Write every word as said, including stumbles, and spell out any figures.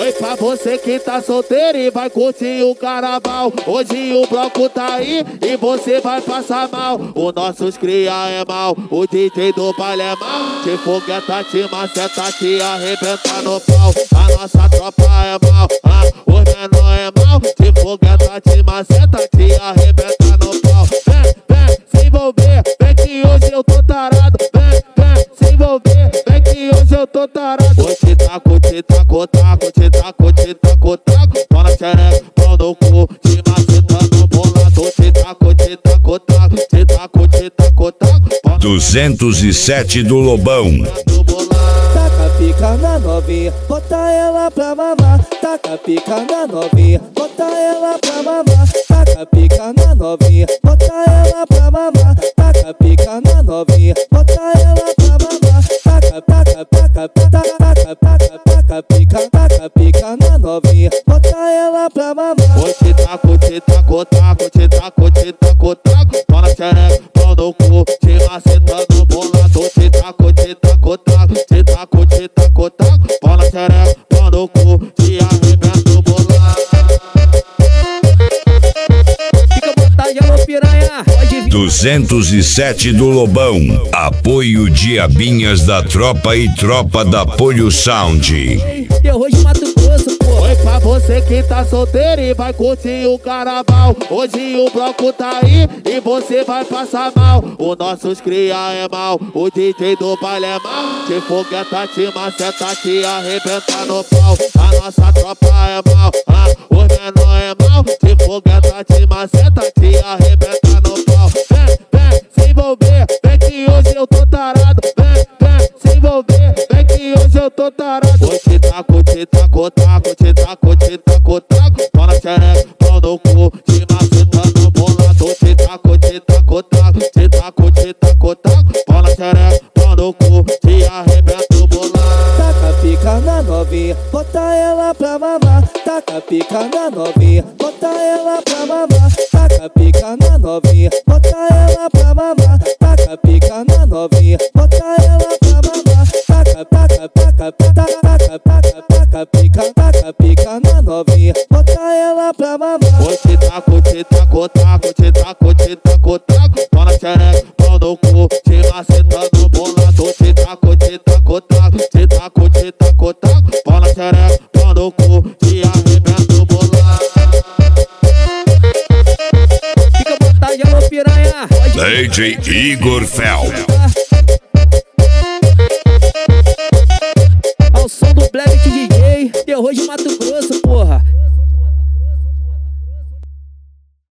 Oi, pra você que tá solteiro e vai curtir o carnaval. Hoje o bloco tá aí e você vai passar mal. O nossos cria é mal, o D J do baile é mal. Te fogueta, te maceta, te arrebenta no pau. A nossa tropa é mal, ah, os menor é mal. Te fogueta, te maceta, te arrebenta no pau. Vem, vem, se envolver, vem que hoje eu tô tarado. Vem, vem, se envolver, vem que hoje eu tô tarado. Vou te taco, te taco, taco, te taco, te taco, taco. Pau na xereca, pau no cu, te maceta no bolado. Te taco, te taco, taco, te taco, te taco, taco. duzentos e sete do Lobão. Taca pica na novinha, bota ela pra mamar. Taca pica na novinha, bota ela pra mamar. Taca pica na novinha, bota ela pra mamar. Taca pica na novinha, bota ela pra mamar. Taca, taca, taca, taca, taca, taca, taca pica, taca pica na novinha, bota ela pra mamar. Oi, te taco, te taco, taco, te taco, te taco, taco. Pau na xereca, pau no cu, te maceta no bolado. Te taco, te taco, taco, te taco, te taco, taco. Pau na xereca, pau no cu, te arrebenta o bolado. Fica à vontade, alô piranha, pode vir. duzentos e sete do Lobão. Apoio Diabinhas da Tropa e Tropa da Polho Sound. Terror de Mato Grosso, pô. Oi, pra você que tá solteiro e vai curtir o carnaval. Hoje o bloco tá aí e você vai passar mal. O nossos cria é mal, o D J do baile é mal. Te fogueta, te maceta, te arrebenta no pau. A nossa tropa é mal, ah, os menor é mal. Te fogueta, te maceta, te arrebenta no pau. Vem, vem, se envolver, vem que hoje eu tô tarado. Vem, vem, se envolver, vem que hoje eu tô tarado. Oi, te taco, te taco, taco, te taco, te taco, taco. Pau na xereca, pau no cu, te maceta no bolado. Te taco, te taco, taco, te taco, te taco, taco. Pau na xereca, pau no cu, te arrebenta o bolado. Taca pica na novinha, bota ela pra mamar. Taca pica na novinha, bota ela pra mamar. Taca pica na novinha, bota ela pra mamar. Taca pica na novinha, bota ela pra mamar. Taca, taca, taca, taca, taca, taca, taca pica, taca pica na novinha, bota ela pra mamar. Oi, te taco, te taco, taco, te taco, te taco, taco. Pau na xereca, pau no cu, te maceta no bolado. Te taco, te taco, taco, te taco, te taco, taco. Pau na xereca, pau no cu, te arrebenta o bolado. Fica à vontade, alô piranha, pode vir. D J Igor Fel. Ao som do Black D J, terror de Mato Grosso.